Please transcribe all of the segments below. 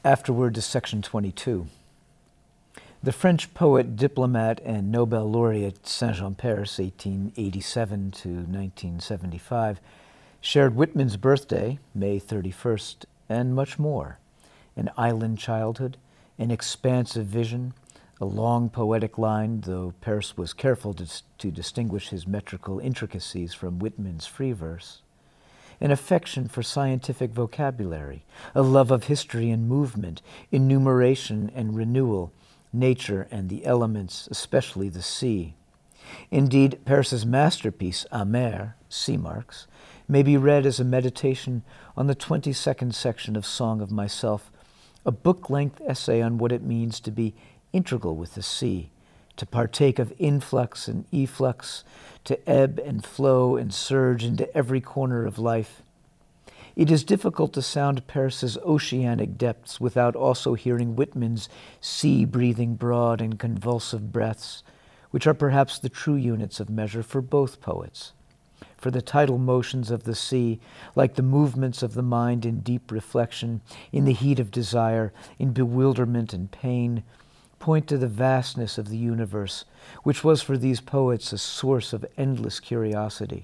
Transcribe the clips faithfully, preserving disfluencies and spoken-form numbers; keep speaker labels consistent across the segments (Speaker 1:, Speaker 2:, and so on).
Speaker 1: Afterward to section twenty-two. The French poet, diplomat, and Nobel laureate Saint-Jean Perse, eighteen eighty-seven to nineteen seventy-five, shared Whitman's birthday, May thirty-first, and much more. An island childhood, an expansive vision, a long poetic line, though Perse was careful to, to distinguish his metrical intricacies from Whitman's free verse. An affection for scientific vocabulary, a love of history and movement, enumeration and renewal, nature and the elements, especially the sea. Indeed, Perse's masterpiece, Amer, Sea Marks, may be read as a meditation on the twenty-second section of Song of Myself, a book-length essay on what it means to be integral with the sea, to partake of influx and efflux, to ebb and flow and surge into every corner of life. It is difficult to sound Perse's oceanic depths without also hearing Whitman's sea-breathing broad and convulsive breaths, which are perhaps the true units of measure for both poets. For the tidal motions of the sea, like the movements of the mind in deep reflection, in the heat of desire, in bewilderment and pain, point to the vastness of the universe, which was for these poets a source of endless curiosity.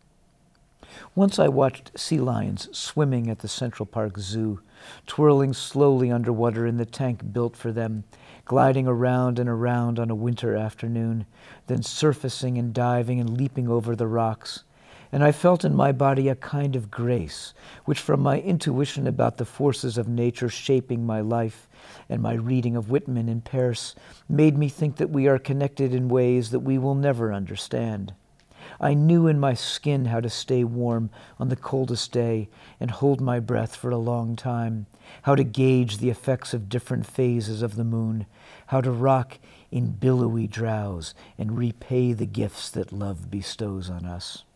Speaker 1: Once I watched sea lions swimming at the Central Park Zoo, twirling slowly underwater in the tank built for them, gliding around and around on a winter afternoon, then surfacing and diving and leaping over the rocks, and I felt in my body a kind of grace, which from my intuition about the forces of nature shaping my life and my reading of Whitman and Perse made me think that we are connected in ways that we will never understand. I knew in my skin how to stay warm on the coldest day and hold my breath for a long time, how to gauge the effects of different phases of the moon, how to rock in billowy drowse and repay the gifts that love bestows on us.